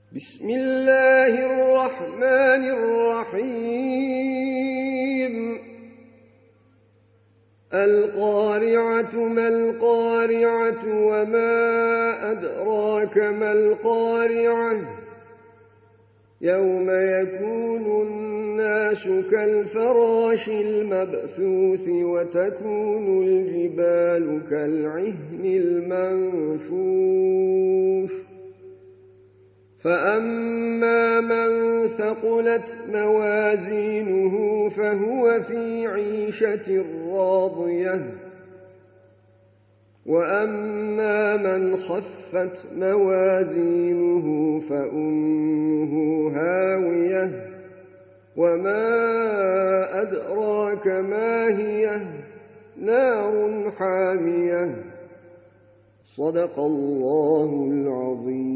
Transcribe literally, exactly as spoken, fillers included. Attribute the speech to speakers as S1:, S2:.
S1: بسم الله الرحمن الرحيم القارعة ما القارعة وما أدراك ما القارعة يوم يكون الناس كالفراش المبثوث وتكون الجبال كالعهن المنفوش فأما من ثقلت موازينه فهو في عيشة راضية وأما من خفت موازينه فأمه هاوية وما أدراك ما هي نار حامية صدق الله العظيم.